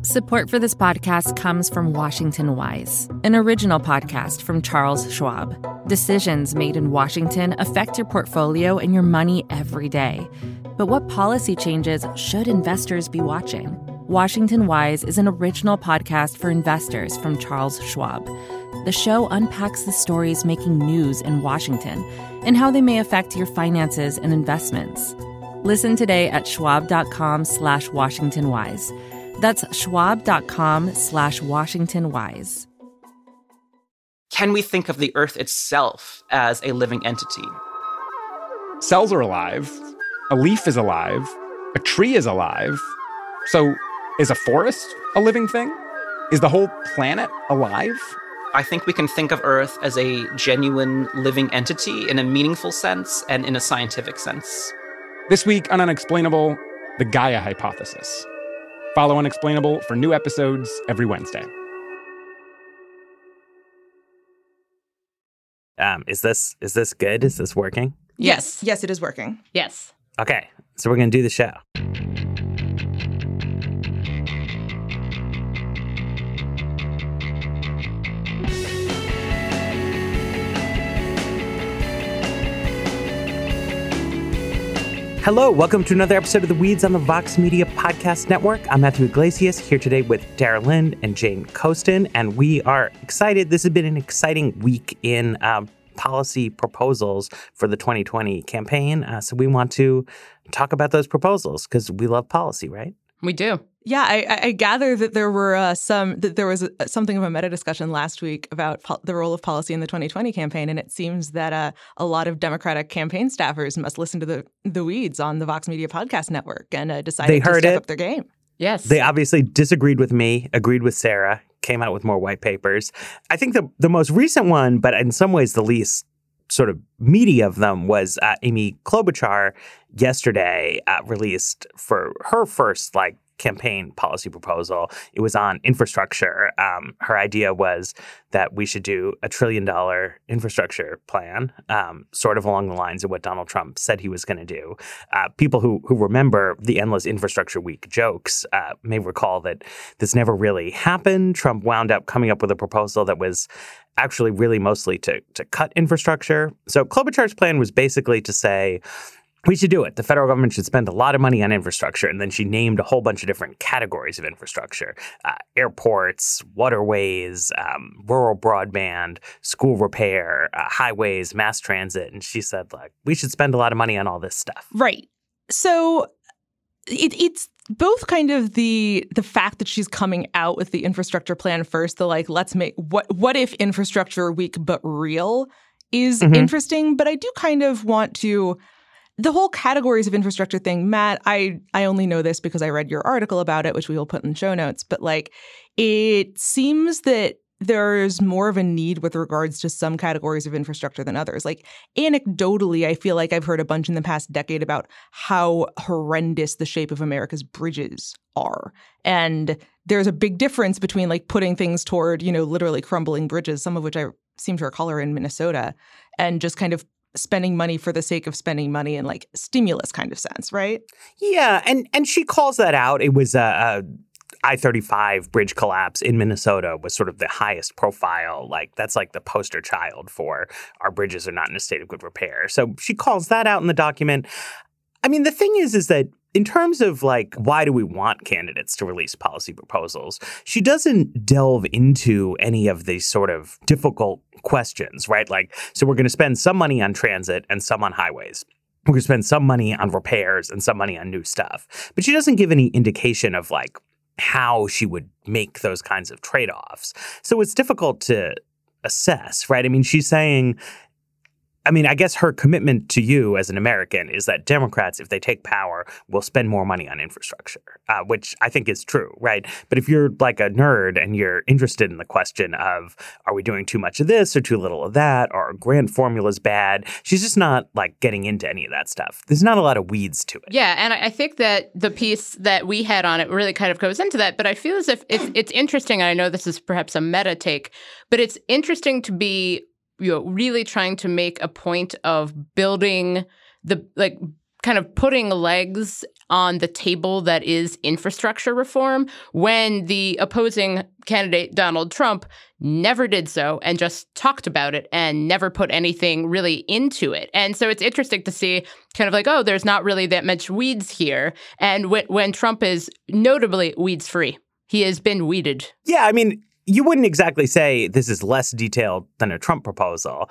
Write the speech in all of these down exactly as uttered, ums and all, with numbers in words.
Support for this podcast comes from Washington Wise, an original podcast from Charles Schwab. Decisions made in Washington affect your portfolio and your money every day. But what policy changes should investors be watching? Washington Wise is an original podcast for investors from Charles Schwab. The show unpacks the stories making news in Washington and how they may affect your finances and investments. Listen today at schwab.com slash Washington Wise. That's schwab.com slash Washington Wise. Can we think of the Earth itself as a living entity? Cells are alive. A leaf is alive. A tree is alive. So is a forest a living thing? Is the whole planet alive? I think we can think of Earth as a genuine living entity in a meaningful sense and in a scientific sense. This week on Unexplainable, the Gaia hypothesis. Follow Unexplainable for new episodes every Wednesday. Um, is this is this good? Is this working? Yes. Yes, it is working. Yes. Okay, so we're going to do the show. Hello, welcome to another episode of The Weeds on the Vox Media Podcast Network. I'm Matthew Iglesias, here today with Dara Lind and Jane Coaston, and we are excited. This has been an exciting week in um, policy proposals for the twenty twenty campaign, uh, so we want to talk about those proposals because we love policy, right? We do. Yeah, I, I gather that there were uh, some that there was a, something of a meta discussion last week about po- the role of policy in the twenty twenty campaign, and it seems that uh, a lot of Democratic campaign staffers must listen to the the Weeds on the Vox Media Podcast Network and uh, decided They to heard step it. up their game. Yes. They obviously disagreed with me, agreed with Sarah, came out with more white papers. I think the the most recent one, but in some ways the least sort of meaty of them, was uh, Amy Klobuchar yesterday uh, released for her first like campaign policy proposal. It was on infrastructure. Um, her idea was that we should do a trillion dollar infrastructure plan, um, sort of along the lines of what Donald Trump said he was going to do. Uh, people who who remember the endless infrastructure week jokes uh, may recall that this never really happened. Trump wound up coming up with a proposal that was actually really mostly to to cut infrastructure. So Klobuchar's plan was basically to say, we should do it. The federal government should spend a lot of money on infrastructure. And then she named a whole bunch of different categories of infrastructure: uh, airports, waterways, um, rural broadband, school repair, uh, highways, mass transit. And she said, like, we should spend a lot of money on all this stuff. Right. So it, it's both kind of the the fact that she's coming out with the infrastructure plan first, the like, let's make what what if infrastructure week but real is Mm-hmm. interesting. But I do kind of want to the whole categories of infrastructure thing, Matt, I, I only know this because I read your article about it, which we will put in the show notes. But like, it seems that there's more of a need with regards to some categories of infrastructure than others. Like anecdotally, I feel like I've heard a bunch in the past decade about how horrendous the shape of America's bridges are. And there's a big difference between like putting things toward, you know, literally crumbling bridges, some of which I seem to recall are in Minnesota, and just kind of spending money for the sake of spending money in like stimulus kind of sense, right? Yeah, and and she calls that out. It was a, a I thirty-five bridge collapse in Minnesota was sort of the highest profile. Like that's like the poster child for our bridges are not in a state of good repair. So she calls that out in the document. I mean, the thing is, is that in terms of like, why do we want candidates to release policy proposals? She doesn't delve into any of these sort of difficult questions, right? Like, so we're going to spend some money on transit and some on highways. We're going to spend some money on repairs and some money on new stuff. But she doesn't give any indication of like how she would make those kinds of trade-offs. So it's difficult to assess, right? I mean, she's saying, I mean, I guess her commitment to you as an American is that Democrats, if they take power, will spend more money on infrastructure, uh, which I think is true, right? But if you're like a nerd and you're interested in the question of, are we doing too much of this or too little of that, or grant formula's bad, she's just not like getting into any of that stuff. There's not a lot of weeds to it. Yeah, and I think that the piece that we had on it really kind of goes into that. But I feel as if it's, it's interesting, and I know this is perhaps a meta take, but it's interesting to be, you know, really trying to make a point of building the, like, kind of putting legs on the table that is infrastructure reform when the opposing candidate, Donald Trump, never did so and just talked about it and never put anything really into it. And so it's interesting to see kind of like, oh, there's not really that much weeds here. And when, when Trump is notably weeds free, he has been weeded. Yeah, I mean, you wouldn't exactly say this is less detailed than a Trump proposal.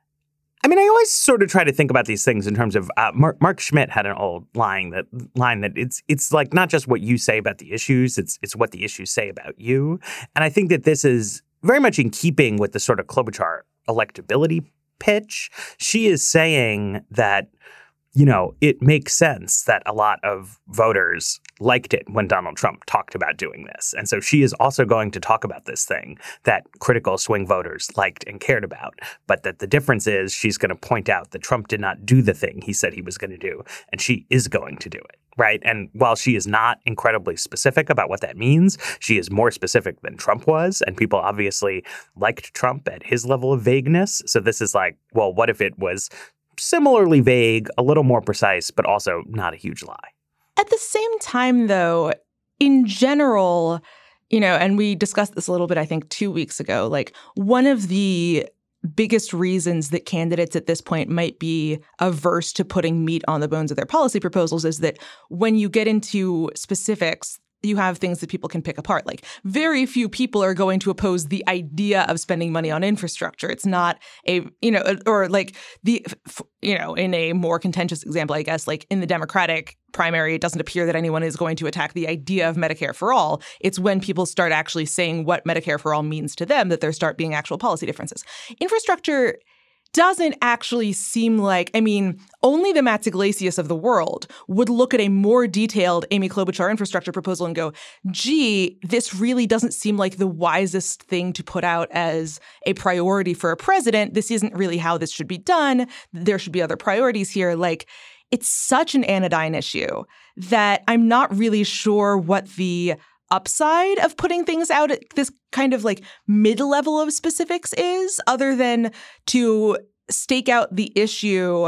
I mean, I always sort of try to think about these things in terms of uh, Mark, Mark Schmidt had an old line that line that it's it's like not just what you say about the issues, it's it's what the issues say about you. And I think that this is very much in keeping with the sort of Klobuchar electability pitch. She is saying that, you know, it makes sense that a lot of voters liked it when Donald Trump talked about doing this. And so she is also going to talk about this thing that critical swing voters liked and cared about. But that the difference is she's going to point out that Trump did not do the thing he said he was going to do. And she is going to do it. Right. And while she is not incredibly specific about what that means, she is more specific than Trump was. And people obviously liked Trump at his level of vagueness. So this is like, well, what if it was similarly vague, a little more precise, but also not a huge lie? At the same time, though, in general, you know, and we discussed this a little bit, I think, two weeks ago, like one of the biggest reasons that candidates at this point might be averse to putting meat on the bones of their policy proposals is that when you get into specifics, you have things that people can pick apart. Like very few people are going to oppose the idea of spending money on infrastructure. It's not a, you know, or like the, you know, in a more contentious example, I guess, like in the Democratic primary, it doesn't appear that anyone is going to attack the idea of Medicare for all. It's when people start actually saying what Medicare for all means to them that there start being actual policy differences. Infrastructure doesn't actually seem like, I mean, only the Matt Iglesias of the world would look at a more detailed Amy Klobuchar infrastructure proposal and go, gee, this really doesn't seem like the wisest thing to put out as a priority for a president. This isn't really how this should be done. There should be other priorities here. Like, it's such an anodyne issue that I'm not really sure what the upside of putting things out at this kind of like mid-level of specifics is, other than to stake out the issue.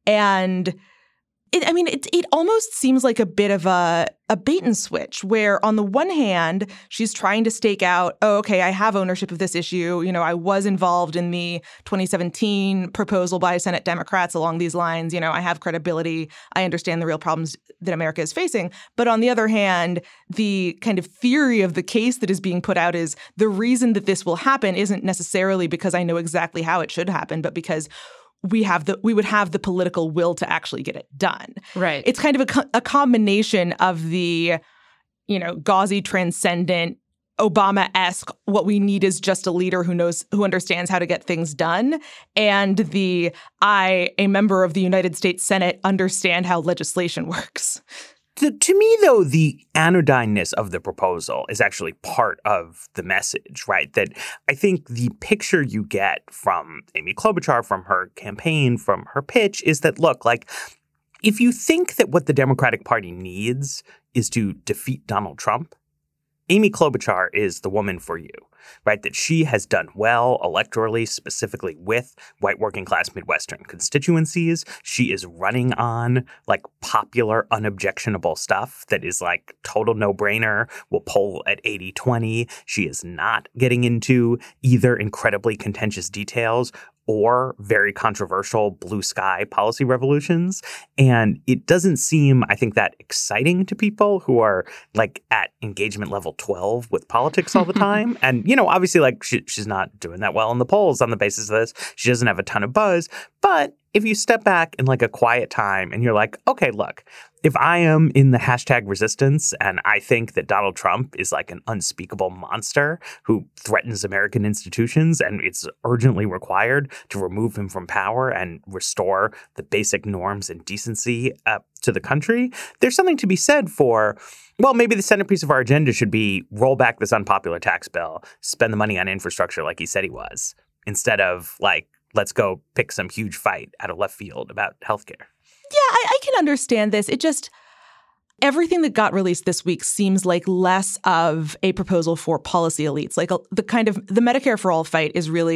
And it, I mean, it it almost seems like a bit of a, a bait and switch where on the one hand, she's trying to stake out, oh, okay, I have ownership of this issue. You know, I was involved in the twenty seventeen proposal by Senate Democrats along these lines. You know, I have credibility. I understand the real problems that America is facing. But on the other hand, the kind of theory of the case that is being put out is the reason that this will happen isn't necessarily because I know exactly how it should happen, but because we have the we would have the political will to actually get it done. Right. It's kind of a, co- a combination of the, you know, gauzy, transcendent, Obama-esque, what we need is just a leader who knows, who understands how to get things done, and the I, a member of the United States Senate, understand how legislation works. To, to me, though, the anodyneness of the proposal is actually part of the message, right? That I think the picture you get from Amy Klobuchar, from her campaign, from her pitch is that, look, like, if you think that what the Democratic Party needs is to defeat Donald Trump, Amy Klobuchar is the woman for you, right? That she has done well electorally, specifically with white working class Midwestern constituencies. She is running on like popular, unobjectionable stuff that is like total no-brainer, will poll at eighty twenty. She is not getting into either incredibly contentious details or very controversial blue sky policy revolutions. And it doesn't seem, I think, that exciting to people who are like at engagement level twelve with politics all the time. And, you know, obviously, like she, she's not doing that well in the polls on the basis of this. She doesn't have a ton of buzz. But if you step back in like a quiet time and you're like, okay, look, if I am in the hashtag resistance and I think that Donald Trump is like an unspeakable monster who threatens American institutions and it's urgently required to remove him from power and restore the basic norms and decency uh, to the country, there's something to be said for, well, maybe the centerpiece of our agenda should be roll back this unpopular tax bill, spend the money on infrastructure like he said he was, instead of like, let's go pick some huge fight out of left field about healthcare. Yeah, I, I can understand this. It just, everything that got released this week seems like less of a proposal for policy elites. Like a, the kind of, the Medicare for all fight is really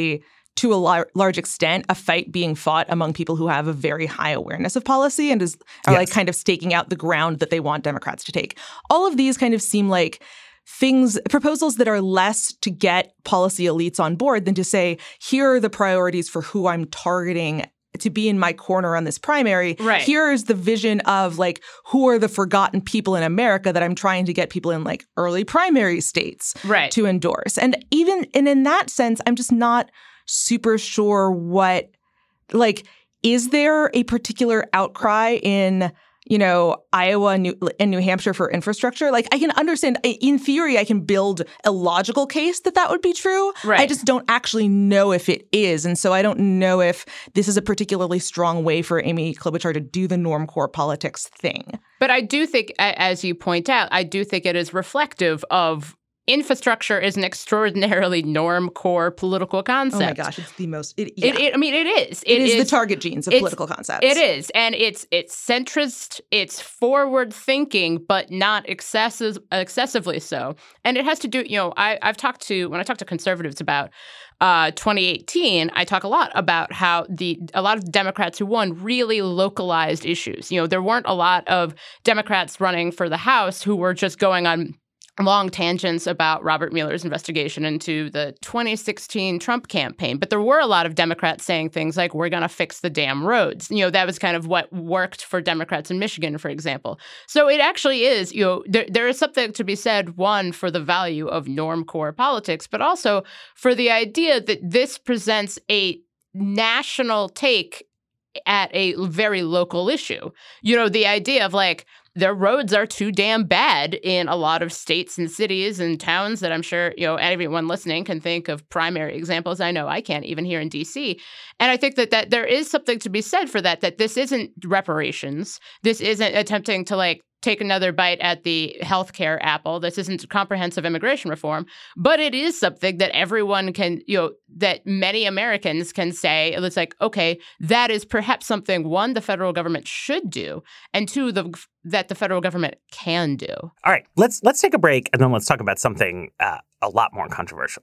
to a lar- large extent, a fight being fought among people who have a very high awareness of policy and is are Yes. like kind of staking out the ground that they want Democrats to take. All of these kind of seem like things, proposals that are less to get policy elites on board than to say, here are the priorities for who I'm targeting to be in my corner on this primary. Right. Here is the vision of like, who are the forgotten people in America that I'm trying to get people in like early primary states Right. to endorse. And even, and in that sense, I'm just not super sure what, like, is there a particular outcry in, you know, Iowa and New, and New Hampshire for infrastructure? Like, I can understand, in theory, I can build a logical case that that would be true. Right. I just don't actually know if it is. And so I don't know if this is a particularly strong way for Amy Klobuchar to do the normcore politics thing. But I do think, a- as you point out, I do think it is reflective of infrastructure is an extraordinarily norm-core political concept. Oh my gosh, it's the most, it, yeah. It, it, I mean, it is. it is, is the target genes of political concepts. It is. And it's it's centrist, it's forward-thinking, but not excessive, excessively so. And it has to do, you know, I, I've talked to, when I talk to conservatives about uh, twenty eighteen, I talk a lot about how the a lot of Democrats who won really localized issues. You know, there weren't a lot of Democrats running for the House who were just going on long tangents about Robert Mueller's investigation into the twenty sixteen Trump campaign. But there were a lot of Democrats saying things like, we're going to fix the damn roads. You know, that was kind of what worked for Democrats in Michigan, for example. So it actually is, you know, there, there is something to be said, one, for the value of norm-core politics, but also for the idea that this presents a national take at a very local issue. You know, the idea of like, their roads are too damn bad in a lot of states and cities and towns that I'm sure, you know, everyone listening can think of primary examples. I know I can't, even here in D C. And I think that, that there is something to be said for that, that this isn't reparations. This isn't attempting to like take another bite at the healthcare apple. This isn't comprehensive immigration reform, but it is something that everyone can, you know, that many Americans can say, it's like, okay, that is perhaps something, one, the federal government should do, and two, the that the federal government can do. All right, let's let's take a break, and then let's talk about something uh, a lot more controversial.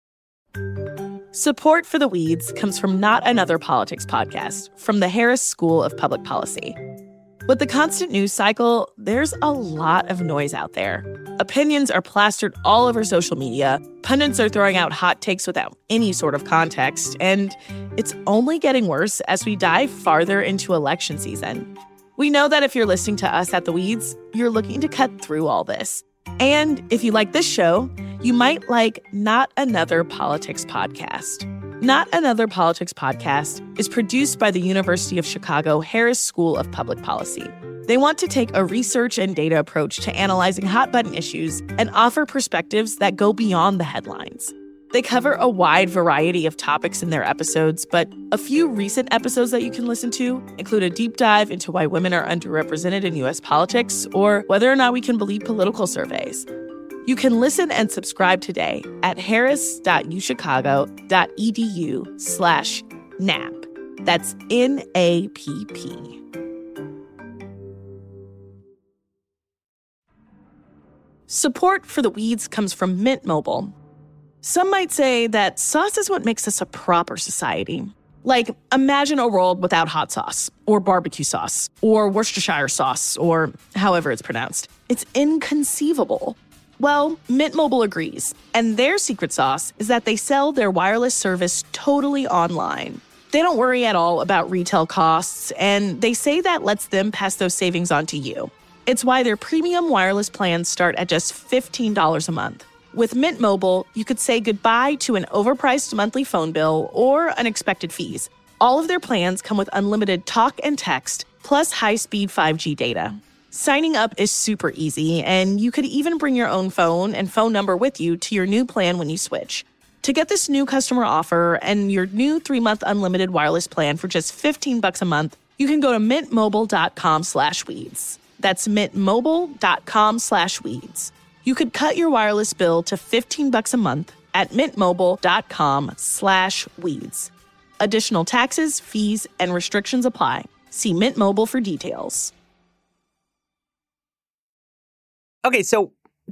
Support for The Weeds comes from Not Another Politics podcast from the Harris School of Public Policy. With the constant news cycle, there's a lot of noise out there. Opinions are plastered all over social media, pundits are throwing out hot takes without any sort of context, and it's only getting worse as we dive farther into election season. We know that if you're listening to us at The Weeds, you're looking to cut through all this. And if you like this show, you might like Not Another Politics podcast. Not Another Politics podcast is produced by the University of Chicago Harris School of Public Policy. They want to take a research and data approach to analyzing hot-button issues and offer perspectives that go beyond the headlines. They cover a wide variety of topics in their episodes, but a few recent episodes that you can listen to include a deep dive into why women are underrepresented in U S politics or whether or not we can believe political surveys. You can listen and subscribe today at harris.uchicago.edu slash NAP. That's N A P P. Support for The Weeds comes from Mint Mobile. Some might say that sauce is what makes us a proper society. Like, imagine a world without hot sauce, or barbecue sauce, or Worcestershire sauce, or however it's pronounced. It's inconceivable. Well, Mint Mobile agrees, and their secret sauce is that they sell their wireless service totally online. They don't worry at all about retail costs, and they say that lets them pass those savings on to you. It's why their premium wireless plans start at just fifteen dollars a month. With Mint Mobile, you could say goodbye to an overpriced monthly phone bill or unexpected fees. All of their plans come with unlimited talk and text, plus high-speed five G data. Signing up is super easy, and you could even bring your own phone and phone number with you to your new plan when you switch. To get this new customer offer and your new three-month unlimited wireless plan for just fifteen bucks a month, you can go to mintmobile.com slash weeds. That's mintmobile.com slash weeds. You could cut your wireless bill to fifteen bucks a month at mintmobile.com slash weeds. Additional taxes, fees, and restrictions apply. See Mint Mobile for details. Okay, so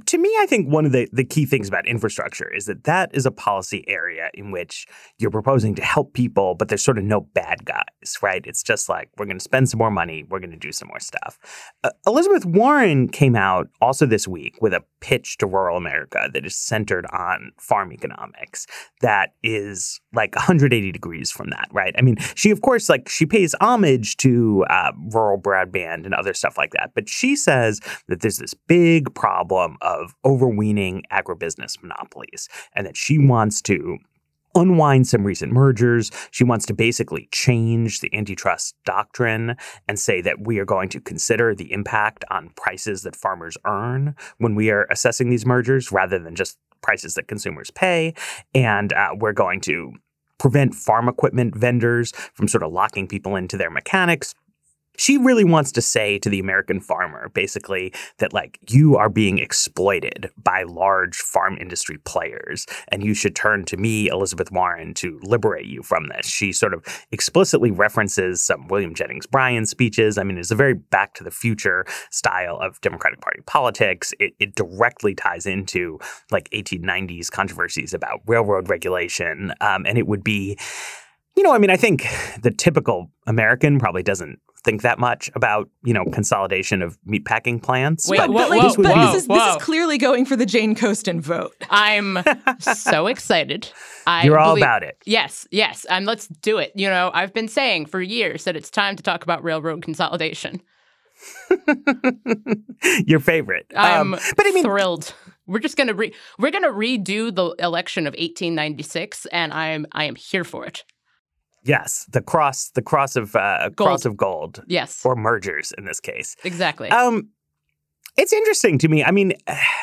to me, I think one of the, the key things about infrastructure is that that is a policy area in which you're proposing to help people, but there's sort of no bad guys, right? It's just like, we're going to spend some more money. We're going to do some more stuff. Uh, Elizabeth Warren came out also this week with a pitch to rural America that is centered on farm economics that is like one hundred eighty degrees from that, right? I mean, she, of course, like she pays homage to uh, rural broadband and other stuff like that. But she says that there's this big problem of overweening agribusiness monopolies and that she wants to unwind some recent mergers. She wants to basically change the antitrust doctrine and say that we are going to consider the impact on prices that farmers earn when we are assessing these mergers rather than just prices that consumers pay. And uh, we're going to prevent farm equipment vendors from sort of locking people into their mechanics. She really wants to say to the American farmer, basically, that, like, you are being exploited by large farm industry players, and you should turn to me, Elizabeth Warren, to liberate you from this. She sort of explicitly references some William Jennings Bryan speeches. I mean, it's a very Back to the Future style of Democratic Party politics. It, it directly ties into, like, eighteen nineties controversies about railroad regulation, um, and it would be, you know, I mean, I think the typical American probably doesn't think that much about, you know, consolidation of meatpacking plants. Wait, but, whoa, But, like, whoa, but whoa, this is whoa. this is clearly going for the Jane Coaston vote. I'm so excited. I You're all believe- about it. Yes, yes. And let's do it. You know, I've been saying for years that it's time to talk about railroad consolidation. Your favorite. I'm Um, but I mean, thrilled. We're just gonna re- we're gonna redo the election of eighteen ninety-six, and I'm I am here for it. yes, the cross, the cross of uh, Gold. cross of gold, Yes, or mergers in this case. exactly. Um, it's interesting to me. I mean,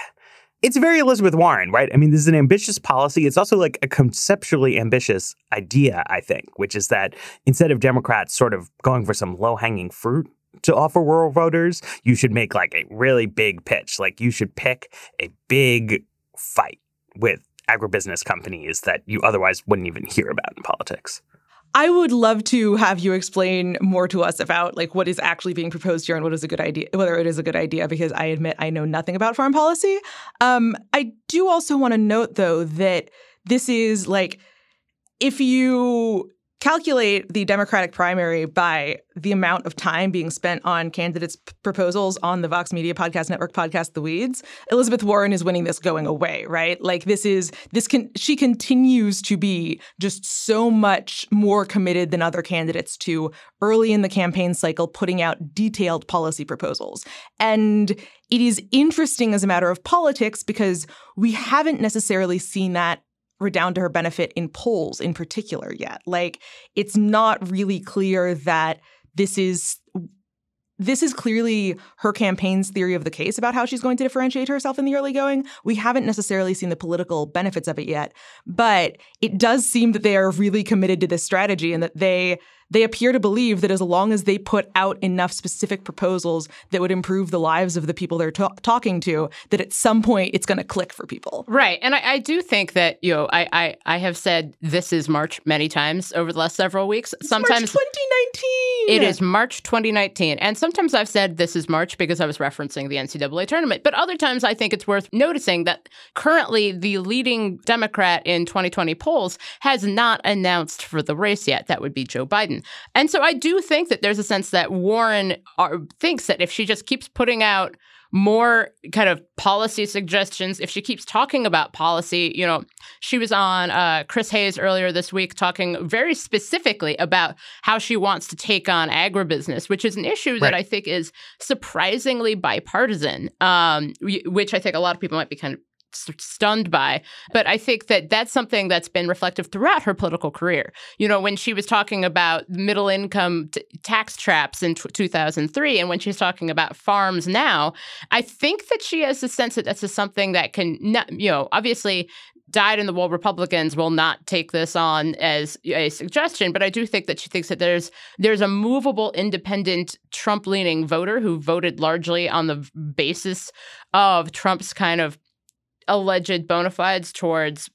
it's very Elizabeth Warren, right? I mean, this is an ambitious policy. It's also like a conceptually ambitious idea, I think, which is that instead of Democrats sort of going for some low-hanging fruit to offer rural voters, you should make like a really big pitch. Like you should pick a big fight with agribusiness companies that you otherwise wouldn't even hear about in politics. I would love to have you explain more to us about like what is actually being proposed here and what is a good idea, whether it is a good idea, because I admit I know nothing about farm policy. Um, I do also want to note, though, that this is like if you calculate the Democratic primary by the amount of time being spent on candidates' p- proposals on the Vox Media Podcast Network podcast, The Weeds, Elizabeth Warren is winning this going away, right? Like this is, this can, she continues to be just so much more committed than other candidates to early in the campaign cycle putting out detailed policy proposals. And it is interesting as a matter of politics because we haven't necessarily seen that redound to her benefit in polls in particular yet. Like, it's not really clear that this is this is clearly her campaign's theory of the case about how she's going to differentiate herself in the early going. We haven't necessarily seen the political benefits of it yet, but it does seem that they are really committed to this strategy and that they they appear to believe that as long as they put out enough specific proposals that would improve the lives of the people they're ta- talking to, that at some point it's going to click for people. Right. And I, I do think that, you know, I, I, I have said this is March many times over the last several weeks. It's Sometimes March twenty nineteen. It is March twenty nineteen. And sometimes I've said this is March because I was referencing the N C double A tournament. But other times I think it's worth noticing that currently the leading Democrat in twenty twenty polls has not announced for the race yet. That would be Joe Biden. And so I do think that there's a sense that Warren are, thinks that if she just keeps putting out more kind of policy suggestions, if she keeps talking about policy, you know, she was on uh, Chris Hayes earlier this week talking very specifically about how she wants to take on agribusiness, which is an issue that Right. I think is surprisingly bipartisan, um, which I think a lot of people might be kind of stunned by. But I think that that's something that's been reflective throughout her political career. You know, when she was talking about middle income t- tax traps in t- two thousand three, and when she's talking about farms now, I think that she has a sense that this is something that can, not, you know, obviously dyed-in-the-wool Republicans will not take this on as a suggestion, but I do think that she thinks that there's there's a movable, independent, Trump-leaning voter who voted largely on the basis of Trump's kind of alleged bona fides towards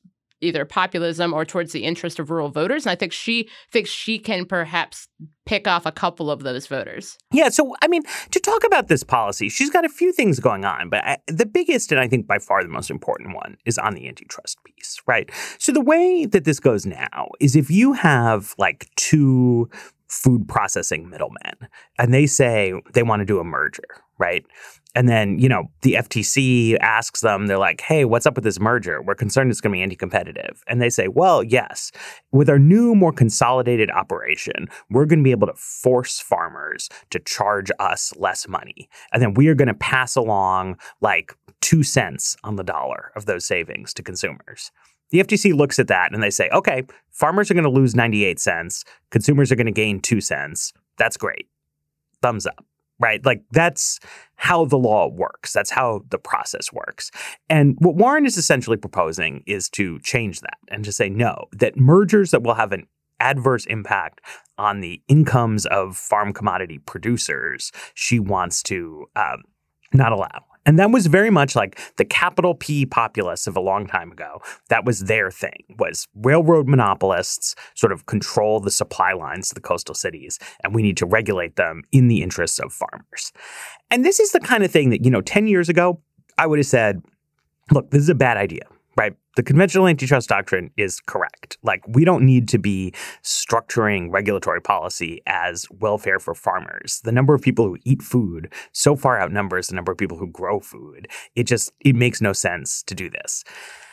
either populism or towards the interest of rural voters. And I think she thinks she can perhaps pick off a couple of those voters. Yeah. So, I mean, to talk about this policy, she's got a few things going on. But I, the biggest and I think by far the most important one is on the antitrust piece, right? So the way that this goes now is if you have like two food processing middlemen and they say they want to do a merger, right? And then, you know, the F T C asks them, they're like, hey, what's up with this merger? We're concerned it's going to be anti-competitive. And they say, well, yes, with our new, more consolidated operation, we're going to be able to force farmers to charge us less money. And then we are going to pass along like two cents on the dollar of those savings to consumers. The F T C looks at that and they say, okay, farmers are going to lose ninety-eight cents. Consumers are going to gain two cents. That's great. Thumbs up. Right? Like that's how the law works. That's how the process works. And what Warren is essentially proposing is to change that and to say no, that mergers that will have an adverse impact on the incomes of farm commodity producers, she wants to um, not allow. And that was very much like the capital P populists of a long time ago. That was their thing, was railroad monopolists sort of control the supply lines to the coastal cities, and we need to regulate them in the interests of farmers. And this is the kind of thing that, you know, ten years ago, I would have said, look, this is a bad idea, right? The conventional antitrust doctrine is correct. Like, we don't need to be structuring regulatory policy as welfare for farmers. The number of people who eat food so far outnumbers the number of people who grow food. It just, it makes no sense to do this.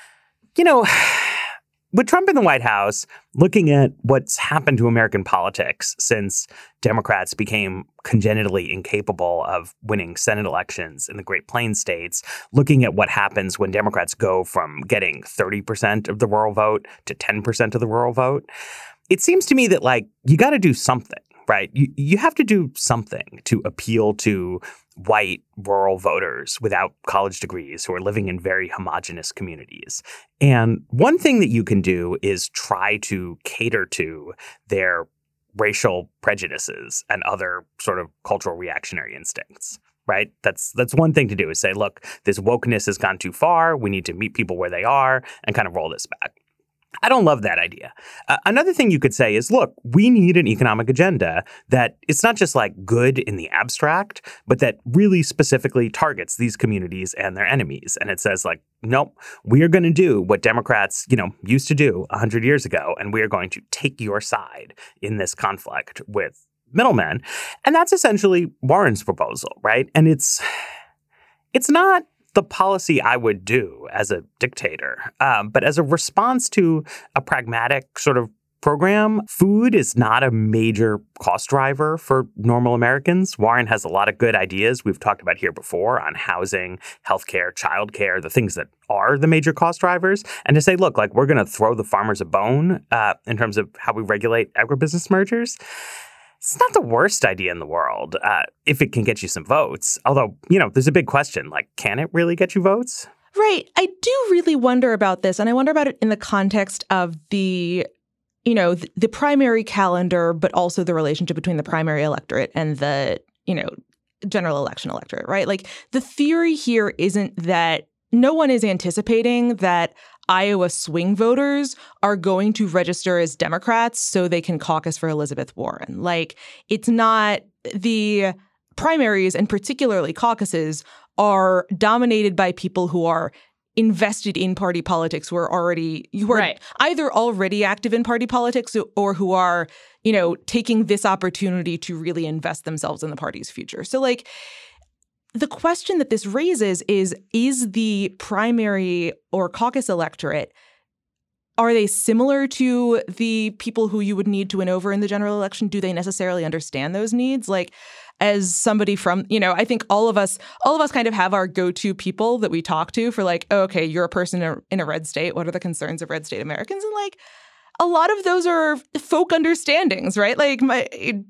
You know, with Trump in the White House, looking at what's happened to American politics since Democrats became congenitally incapable of winning Senate elections in the Great Plains states, looking at what happens when Democrats go from getting thirty percent of the rural vote to ten percent of the rural vote, it seems to me that, like, you got to do something, right? You, you have to do something to appeal to white rural voters without college degrees who are living in very homogenous communities. And one thing that you can do is try to cater to their racial prejudices and other sort of cultural reactionary instincts. Right? That's that's one thing to do, is say, look, this wokeness has gone too far. We need to meet people where they are and kind of roll this back. I don't love that idea. Uh, another thing you could say is, look, we need an economic agenda that it's not just like good in the abstract, but that really specifically targets these communities and their enemies. And it says, like, nope, we are going to do what Democrats, you know, used to do one hundred years ago, and we are going to take your side in this conflict with middlemen. And that's essentially Warren's proposal, right? And it's it's not the policy I would do as a dictator. Um, but as a response to a pragmatic sort of program, food is not a major cost driver for normal Americans. Warren has a lot of good ideas we've talked about here before on housing, healthcare, childcare, the things that are the major cost drivers. And to say, look, like, we're going to throw the farmers a bone uh, in terms of how we regulate agribusiness mergers. It's not the worst idea in the world uh, if it can get you some votes. Although, you know, there's a big question, like, can it really get you votes? Right. I do really wonder about this. And I wonder about it in the context of the, you know, the, the primary calendar, but also the relationship between the primary electorate and the, you know, general election electorate, right? Like, the theory here isn't that no one is anticipating that Iowa swing voters are going to register as Democrats so they can caucus for Elizabeth Warren. Like, it's not, the primaries and particularly caucuses are dominated by people who are invested in party politics, who are already, who are right. either already active in party politics or who are, you know, taking this opportunity to really invest themselves in the party's future. So, like, the question that this raises is, is the primary or caucus electorate, are they similar to the people who you would need to win over in the general election? Do they necessarily understand those needs? Like, as somebody from, you know, I think all of us, all of us kind of have our go-to people that we talk to for, like, oh, okay, you're a person in a, in a red state. What are the concerns of red state Americans? And, like, a lot of those are folk understandings, right? Like, my,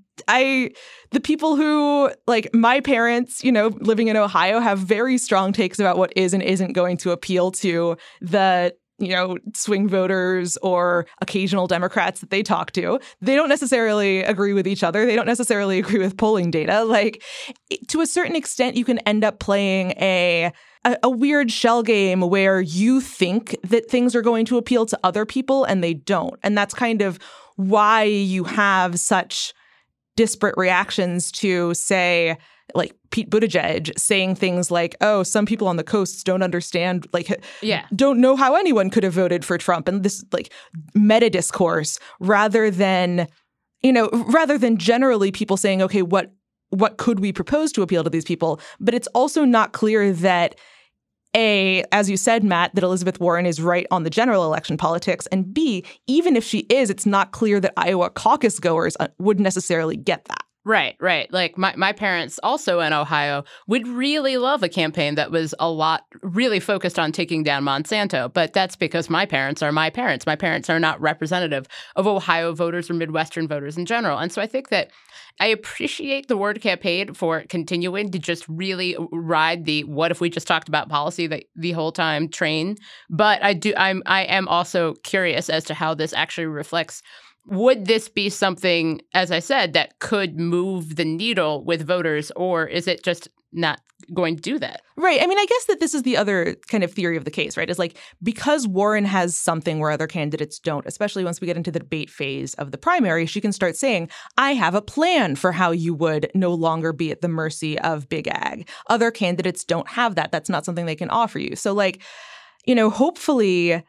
I, the people who, like, my parents, you know, living in Ohio, have very strong takes about what is and isn't going to appeal to the, you know, swing voters or occasional Democrats that they talk to. They don't necessarily agree with each other. They don't necessarily agree with polling data. Like, to a certain extent, you can end up playing a a, a weird shell game where you think that things are going to appeal to other people and they don't. And that's kind of why you have such disparate reactions to, say, like Pete Buttigieg saying things like, oh, some people on the coasts don't understand, like, yeah. don't know how anyone could have voted for Trump. And this like meta discourse rather than, you know, rather than generally people saying, OK, what what could we propose to appeal to these people? But it's also not clear that, A, as you said, Matt, that Elizabeth Warren is right on the general election politics. And B, even if she is, it's not clear that Iowa caucus goers would necessarily get that. Right, right. Like my, my parents also in Ohio would really love a campaign that was a lot really focused on taking down Monsanto. But that's because my parents are my parents. My parents are not representative of Ohio voters or Midwestern voters in general. And so I think that I appreciate the word campaign for continuing to just really ride the what if we just talked about policy the, the whole time train. But I do I'm I am also curious as to how this actually reflects. Would this be something, as I said, that could move the needle with voters, or is it just not going to do that? Right. I mean, I guess that this is the other kind of theory of the case, right? Is like because Warren has something where other candidates don't, especially once we get into the debate phase of the primary, she can start saying, I have a plan for how you would no longer be at the mercy of big ag. Other candidates don't have that. That's not something they can offer you. So like, you know, hopefully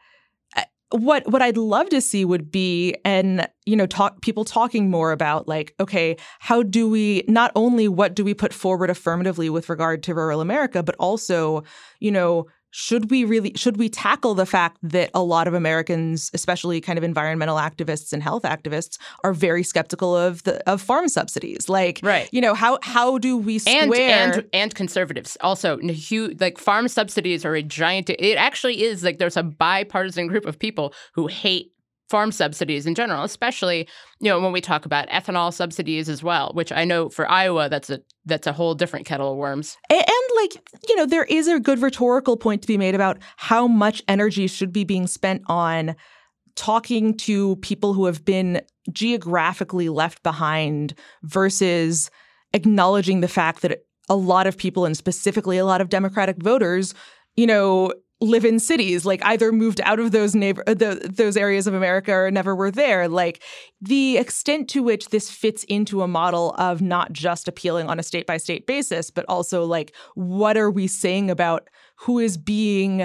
What what I'd love to see would be, and, you know, talk people talking more about like, OK, how do we not only what do we put forward affirmatively with regard to rural America, but also, you know, should we really should we tackle the fact that a lot of Americans, especially kind of environmental activists and health activists, are very skeptical of the of farm subsidies? Like, right. you know, how how do we square and and, and conservatives also huge, like farm subsidies are a giant. It actually is like there's a bipartisan group of people who hate farm subsidies in general, especially, you know, when we talk about ethanol subsidies as well, which I know for Iowa, that's a that's a whole different kettle of worms. And, and like, you know, there is a good rhetorical point to be made about how much energy should be being spent on talking to people who have been geographically left behind versus acknowledging the fact that a lot of people, and specifically a lot of Democratic voters, you know, live in cities, like either moved out of those neighbor the, those areas of America or never were there. Like the extent to which this fits into a model of not just appealing on a state by state basis, but also like what are we saying about who is being,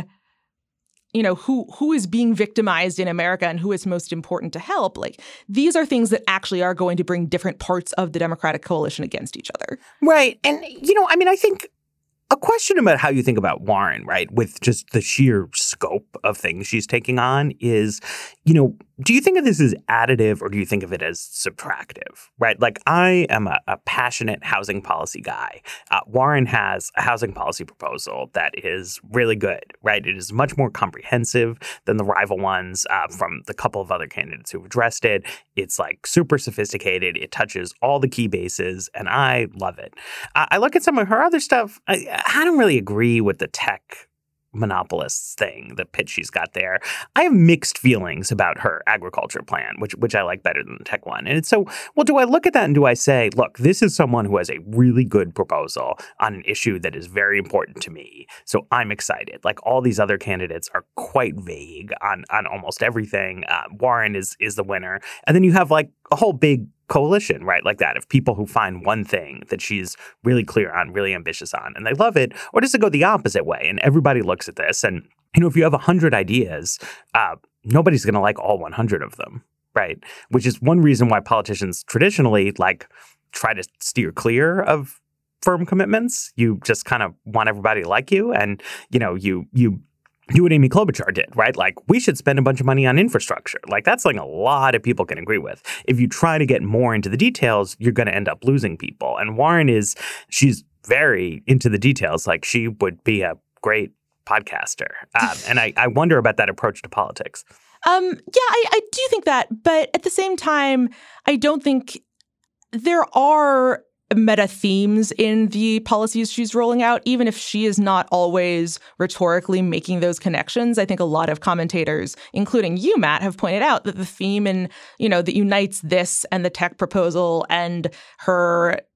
you know, who who is being victimized in America and who is most important to help. Like these are things that actually are going to bring different parts of the Democratic coalition against each other. Right. And, you know, I mean, I think a question about how you think about Warren, right, with just the sheer scope of things she's taking on is, you know, do you think of this as additive or do you think of it as subtractive, right? Like I am a, a passionate housing policy guy. Uh, Warren has a housing policy proposal that is really good, right? It is much more comprehensive than the rival ones uh, from the couple of other candidates who've addressed it. It's like super sophisticated. It touches all the key bases and I love it. Uh, I look at some of her other stuff. I, I don't really agree with the tech monopolists thing, the pitch she's got there. I have mixed feelings about her agriculture plan, which which I like better than the tech one. And it's so, well, do I look at that and do I say, look, this is someone who has a really good proposal on an issue that is very important to me. So I'm excited. Like all these other candidates are quite vague on, on almost everything. Uh, Warren is is the winner. And then you have like a whole big coalition, right, like that, of people who find one thing that she's really clear on, really ambitious on, and they love it? Or does it go the opposite way? And everybody looks at this and, you know, if you have one hundred ideas, uh, nobody's going to like all one hundred of them, right? Which is one reason why politicians traditionally, like, try to steer clear of firm commitments. You just kind of want everybody to like you, and, you know, you you do what Amy Klobuchar did, right? Like, we should spend a bunch of money on infrastructure. Like, that's like a lot of people can agree with. If you try to get more into the details, you're going to end up losing people. And Warren is, she's very into the details. Like, she would be a great podcaster. Um, and I, I wonder about that approach to politics. Um, yeah, I, I do think that. But at the same time, I don't think there are meta themes in the policies she's rolling out, even if she is not always rhetorically making those connections. I think a lot of commentators, including you, Matt, have pointed out that the theme in, you know, that unites this and the tech proposal and her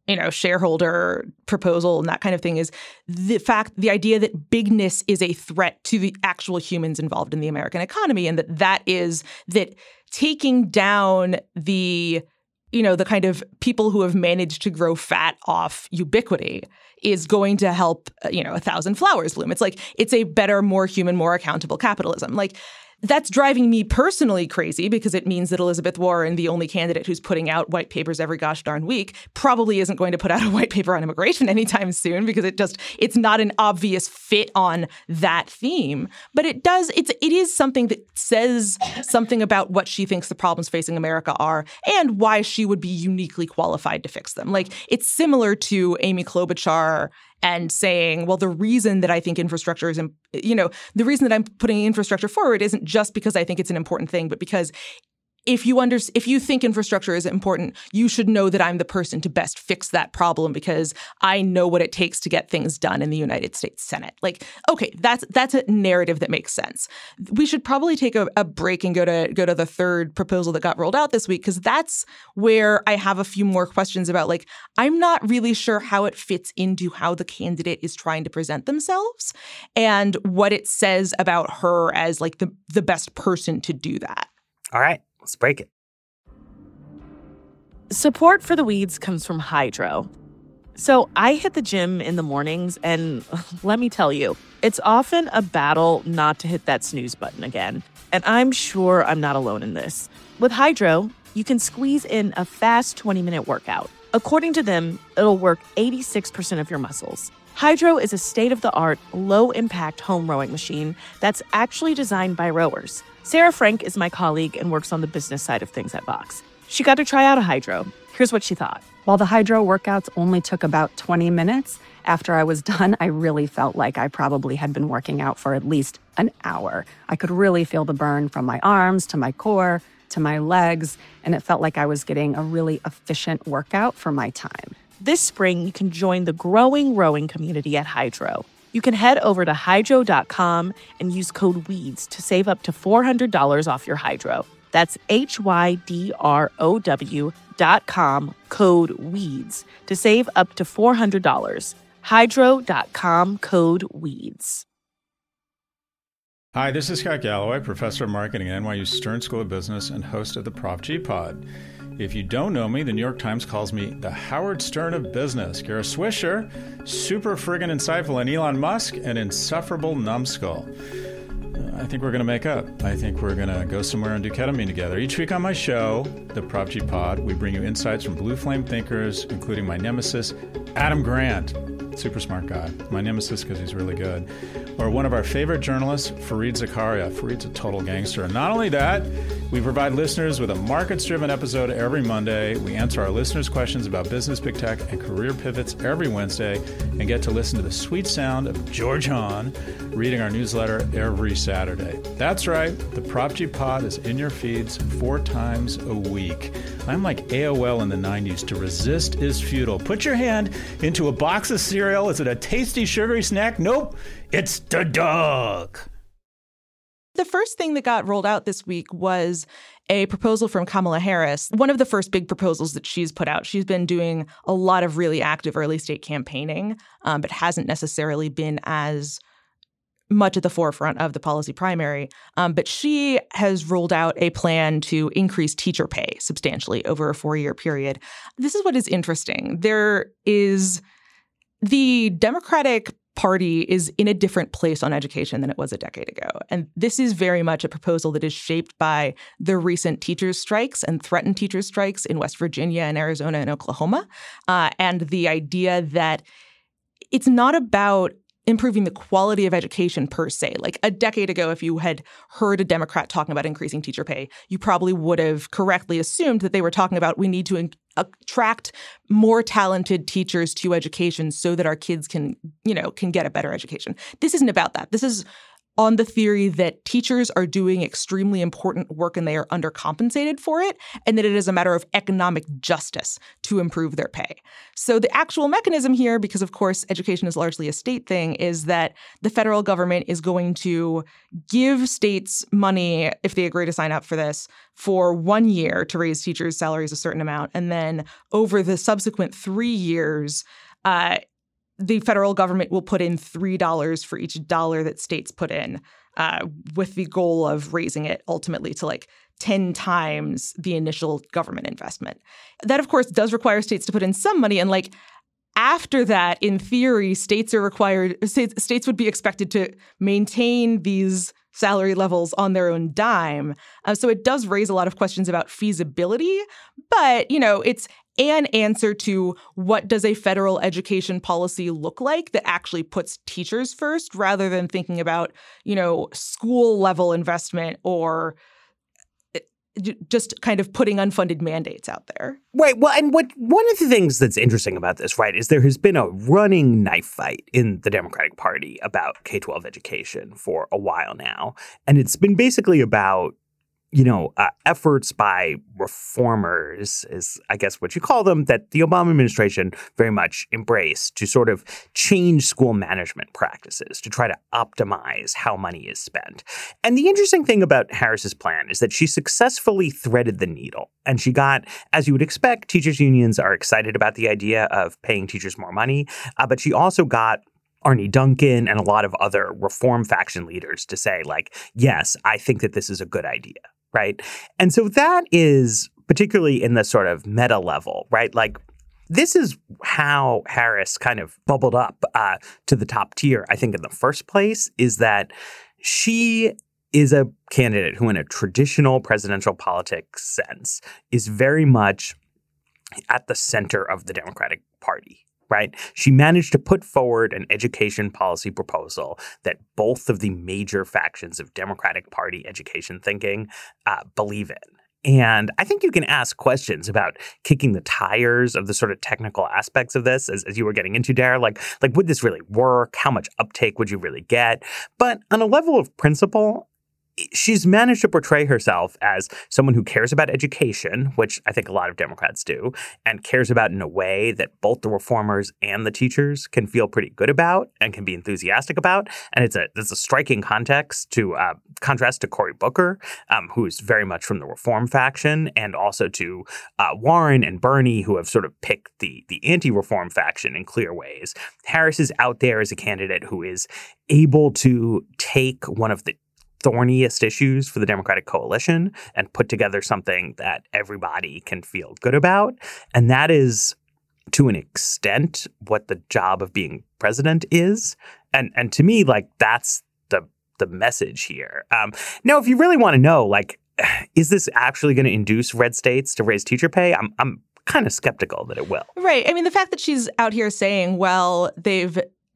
you know, shareholder proposal and that kind of thing is the fact, the idea that bigness is a threat to the actual humans involved in the American economy, and that that is that taking down the, you know, the kind of people who have managed to grow fat off ubiquity is going to help, you know, a thousand flowers bloom. It's like, it's a better, more human, more accountable capitalism. Like, that's driving me personally crazy because it means that Elizabeth Warren, the only candidate who's putting out white papers every gosh darn week, probably isn't going to put out a white paper on immigration anytime soon because it just, it's not an obvious fit on that theme. But it does, it's, it is something that says something about what she thinks the problems facing America are and why she would be uniquely qualified to fix them. Like, it's similar to Amy Klobuchar and saying, well, the reason that I think infrastructure is, you know, the reason that I'm putting infrastructure forward isn't just because I think it's an important thing, but because if you under, if you think infrastructure is important, you should know that I'm the person to best fix that problem because I know what it takes to get things done in the United States Senate. Like, okay, that's that's a narrative that makes sense. We should probably take a, a break and go to go to the third proposal that got rolled out this week, because that's where I have a few more questions about, like, I'm not really sure how it fits into how the candidate is trying to present themselves and what it says about her as, like, the, the best person to do that. All right. Let's break it. Support for The Weeds comes from Hydro. So I hit the gym in the mornings, and let me tell you, it's often a battle not to hit that snooze button again. And I'm sure I'm not alone in this. With Hydro, you can squeeze in a fast twenty-minute workout. According to them, it'll work eighty-six percent of your muscles. Hydro is a state-of-the-art, low-impact home rowing machine that's actually designed by rowers. Sarah Frank is my colleague and works on the business side of things at Vox. She got to try out a Hydro. Here's what she thought. While the Hydro workouts only took about twenty minutes, after I was done, I really felt like I probably had been working out for at least an hour. I could really feel the burn from my arms to my core to my legs, and it felt like I was getting a really efficient workout for my time. This spring, you can join the growing rowing community at Hydro. You can head over to hydro dot com and use code WEEDS to save up to four hundred dollars off your Hydro. That's H Y D R O W dot com, code WEEDS, to save up to four hundred dollars. hydro dot com, code WEEDS. Hi, this is Scott Galloway, professor of marketing at N Y U Stern School of Business and host of the Prop G Pod. If you don't know me, the New York Times calls me the Howard Stern of business. Kara Swisher, super friggin' insightful, and Elon Musk, an insufferable numbskull. I think we're going to make up. I think we're going to go somewhere and do ketamine together. Each week on my show, the Prop G Pod, we bring you insights from blue flame thinkers, including my nemesis, Adam Grant. Super smart guy. My nemesis because he's really good. Or one of our favorite journalists, Fareed Zakaria. Fareed's a total gangster. And not only that, we provide listeners with a markets-driven episode every Monday. We answer our listeners' questions about business, big tech, and career pivots every Wednesday, and get to listen to the sweet sound of George Hahn reading our newsletter every Saturday. That's right. The Prop G Pod is in your feeds four times a week. I'm like A O L in the nineties. To resist is futile. Put your hand into a box of cereal. Is it a tasty, sugary snack? Nope. It's the dog. The first thing that got rolled out this week was a proposal from Kamala Harris, one of the first big proposals that she's put out. She's been doing a lot of really active early state campaigning, um, but hasn't necessarily been as much at the forefront of the policy primary. Um, but she has rolled out a plan to increase teacher pay substantially over a four-year period. This is what is interesting. There is the Democratic Party is in a different place on education than it was a decade ago. And this is very much a proposal that is shaped by the recent teachers' strikes and threatened teachers' strikes in West Virginia and Arizona and Oklahoma. Uh, and the idea that it's not about improving the quality of education per se. Like a decade ago, if you had heard a Democrat talking about increasing teacher pay, you probably would have correctly assumed that they were talking about we need to in- attract more talented teachers to education so that our kids can, you know, can get a better education. This isn't about that. This is on the theory that teachers are doing extremely important work and they are undercompensated for it, and that it is a matter of economic justice to improve their pay. So the actual mechanism here, because of course education is largely a state thing, is that the federal government is going to give states money if they agree to sign up for this for one year to raise teachers' salaries a certain amount. And then over the subsequent three years, uh, the federal government will put in three dollars for each dollar that states put in, uh, with the goal of raising it ultimately to like ten times the initial government investment. That, of course, does require states to put in some money. And like after that, in theory, states are required, states, states would be expected to maintain these salary levels on their own dime. Uh, so it does raise a lot of questions about feasibility. But, you know, it's an answer to what does a federal education policy look like that actually puts teachers first rather than thinking about, you know, school level investment or just kind of putting unfunded mandates out there. Right. Well, and what one of the things that's interesting about this, right, is there has been a running knife fight in the Democratic Party about K twelve education for a while now. And it's been basically about, you know, uh, efforts by reformers, is I guess what you call them, that the Obama administration very much embraced to sort of change school management practices, to try to optimize how money is spent. And the interesting thing about Harris's plan is that she successfully threaded the needle. And she got, as you would expect, teachers' unions are excited about the idea of paying teachers more money. Uh, but she also got Arne Duncan and a lot of other reform faction leaders to say, like, yes, I think that this is a good idea. Right. And so that is particularly in the sort of meta level, right? Like this is how Harris kind of bubbled up uh, to the top tier, I think, in the first place, is that she is a candidate who in a traditional presidential politics sense is very much at the center of the Democratic Party. Right. She managed to put forward an education policy proposal that both of the major factions of Democratic Party education thinking uh, believe in. And I think you can ask questions about kicking the tires of the sort of technical aspects of this, as, as you were getting into, Dara. Like, like, would this really work? How much uptake would you really get? But on a level of principle, she's managed to portray herself as someone who cares about education, which I think a lot of Democrats do, and cares about in a way that both the reformers and the teachers can feel pretty good about and can be enthusiastic about. And it's a it's a striking context to uh, contrast to Cory Booker, um, who's very much from the reform faction, and also to uh, Warren and Bernie, who have sort of picked the the anti-reform faction in clear ways. Harris is out there as a candidate who is able to take one of the thorniest issues for the Democratic coalition and put together something that everybody can feel good about. And that is, to an extent, what the job of being president is. And and to me, like, that's the the message here. Um, now, if you really want to know, like, is this actually going to induce red states to raise teacher pay? I'm I'm kind of skeptical that it will. Right. I mean, the fact that she's out here saying, well, they've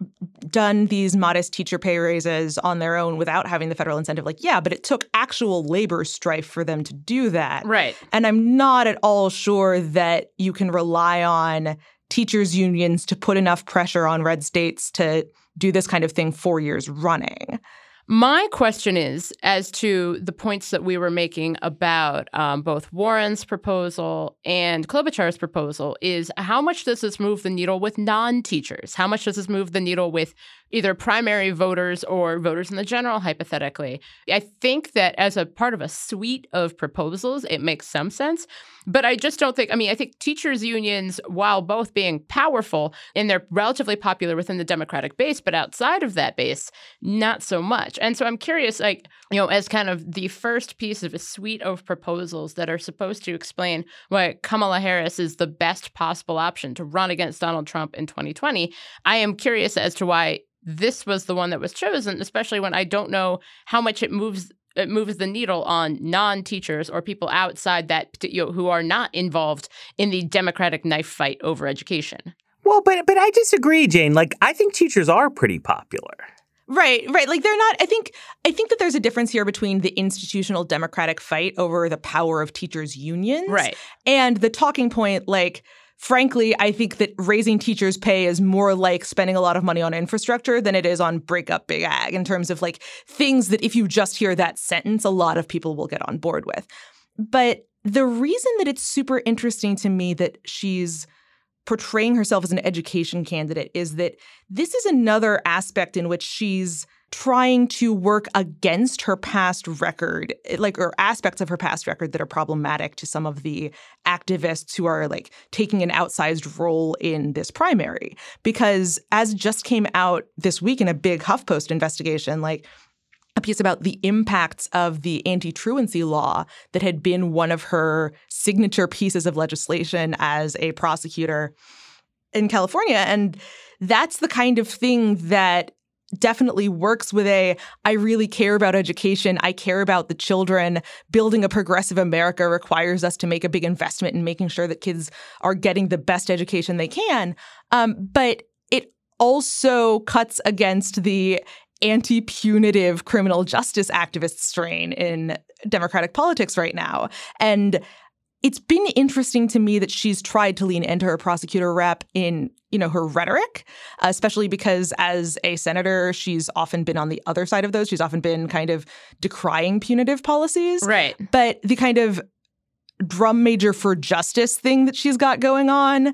done these modest teacher pay raises on their own without having the federal incentive. Like, yeah, but it took actual labor strife for them to do that. Right. And I'm not at all sure that you can rely on teachers' unions to put enough pressure on red states to do this kind of thing four years running. My question is, as to the points that we were making about um, both Warren's proposal and Klobuchar's proposal, is how much does this move the needle with non-teachers? How much does this move the needle with either primary voters or voters in the general, hypothetically? I think that as a part of a suite of proposals, it makes some sense. But I just don't think, I mean, I think teachers' unions, while both being powerful and they're relatively popular within the Democratic base, but outside of that base, not so much. And so I'm curious, like, you know, as kind of the first piece of a suite of proposals that are supposed to explain why Kamala Harris is the best possible option to run against Donald Trump in twenty twenty, I am curious as to why this was the one that was chosen, especially when I don't know how much it moves it moves the needle on non-teachers or people outside that, you know, who are not involved in the Democratic knife fight over education. Well, but but I disagree, Jane. Like, I think teachers are pretty popular. Right, right. Like, they're not, I think, I think that there's a difference here between the institutional Democratic fight over the power of teachers' unions. Right. And the talking point, like, frankly, I think that raising teachers' pay is more like spending a lot of money on infrastructure than it is on break up big ag in terms of like things that if you just hear that sentence, a lot of people will get on board with. But the reason that it's super interesting to me that she's portraying herself as an education candidate is that this is another aspect in which she's trying to work against her past record, like, or aspects of her past record that are problematic to some of the activists who are like taking an outsized role in this primary. Because as just came out this week in a big HuffPost investigation, like a piece about the impacts of the anti-truancy law that had been one of her signature pieces of legislation as a prosecutor in California. And that's the kind of thing that definitely works with a, I really care about education, I care about the children. Building a progressive America requires us to make a big investment in making sure that kids are getting the best education they can. Um, but it also cuts against the anti-punitive criminal justice activist strain in Democratic politics right now. And it's been interesting to me that she's tried to lean into her prosecutor rep in, you know, her rhetoric, especially because as a senator, she's often been on the other side of those. She's often been kind of decrying punitive policies. Right. But the kind of drum major for justice thing that she's got going on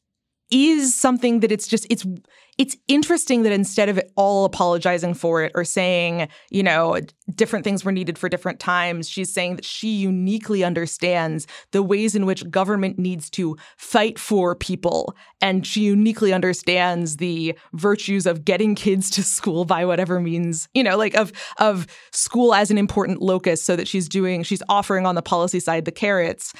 is something that it's just, it's it's interesting that instead of it all apologizing for it or saying, you know, different things were needed for different times, she's saying that she uniquely understands the ways in which government needs to fight for people. And she uniquely understands the virtues of getting kids to school by whatever means, you know, like of of school as an important locus, so that she's doing, she's offering on the policy side the carrots,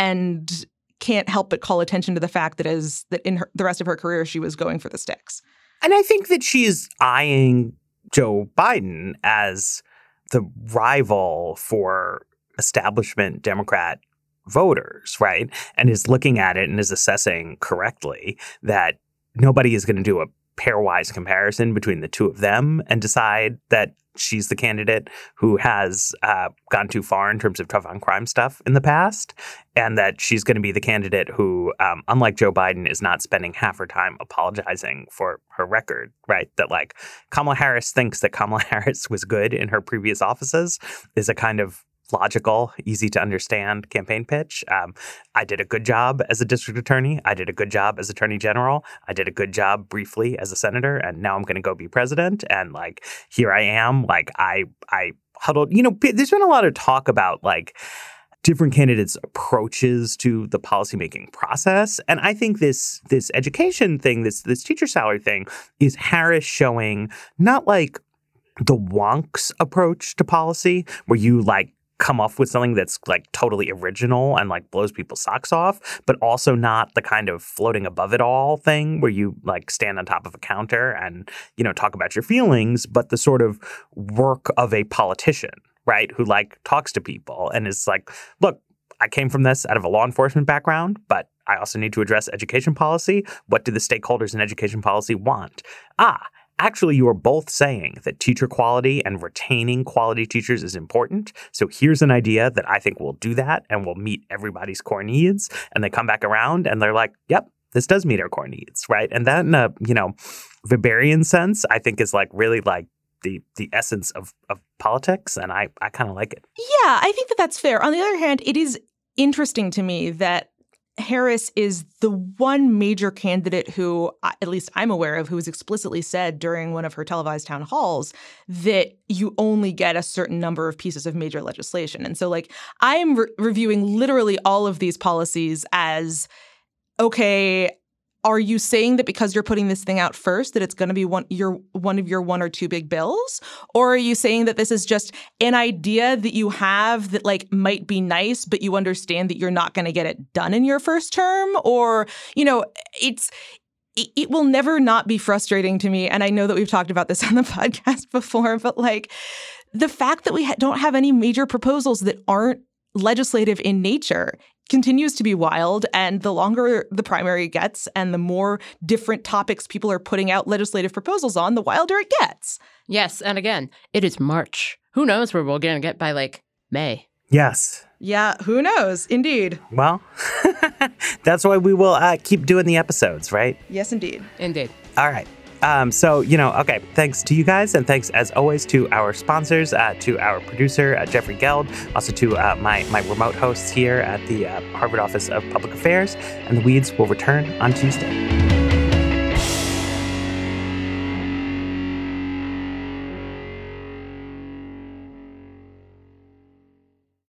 and can't help but call attention to the fact that as that in her, the rest of her career, she was going for the sticks. And I think that she's eyeing Joe Biden as the rival for establishment Democrat voters, right? And is looking at it and is assessing correctly that nobody is going to do a pairwise comparison between the two of them and decide that she's the candidate who has uh, gone too far in terms of tough on crime stuff in the past, and that she's going to be the candidate who, um, unlike Joe Biden, is not spending half her time apologizing for her record, right? That like Kamala Harris thinks that Kamala Harris was good in her previous offices is a kind of logical, easy to understand campaign pitch. Um, I did a good job as a district attorney. I did a good job as attorney general. I did a good job briefly as a senator, and now I'm going to go be president. And like, here I am. Like I, I huddled, you know, there's been a lot of talk about like different candidates' approaches to the policymaking process. And I think this, this education thing, this, this teacher salary thing is Harris showing not like the wonks approach to policy where you like come up with something that's like totally original and like blows people's socks off, but also not the kind of floating above it all thing where you like stand on top of a counter and, you know, talk about your feelings, but the sort of work of a politician, right? Who like talks to people and is like, look, I came from this out of a law enforcement background, but I also need to address education policy. What do the stakeholders in education policy want? Ah, actually, you are both saying that teacher quality and retaining quality teachers is important. So here's an idea that I think will do that and will meet everybody's core needs. And they come back around and they're like, yep, this does meet our core needs, right? And that in a, you know, Weberian sense, I think is like really like the the essence of, of politics. And I, I kind of like it. Yeah, I think that that's fair. On the other hand, it is interesting to me that Harris is the one major candidate who, at least I'm aware of, who has explicitly said during one of her televised town halls that you only get a certain number of pieces of major legislation. And so, like, I am re- reviewing literally all of these policies as, okay, are you saying that because you're putting this thing out first that it's going to be one your one of your one or two big bills? Or are you saying that this is just an idea that you have that like might be nice, but you understand that you're not going to get it done in your first term? Or, you know, it's it, it will never not be frustrating to me. And I know that we've talked about this on the podcast before, but like the fact that we ha- don't have any major proposals that aren't legislative in nature continues to be wild. And the longer the primary gets and the more different topics people are putting out legislative proposals on, the wilder it gets. Yes. And again, it is March. Who knows where we're going to get by like May? Yes. Yeah, who knows? Indeed. Well, that's why we will uh, keep doing the episodes, right? Yes, indeed. Indeed. All right. Um, so, you know, okay, thanks to you guys. And thanks, as always, to our sponsors, uh, to our producer, uh, Jeffrey Geld, also to uh, my, my remote hosts here at the uh, Harvard Office of Public Affairs. And the Weeds will return on Tuesday.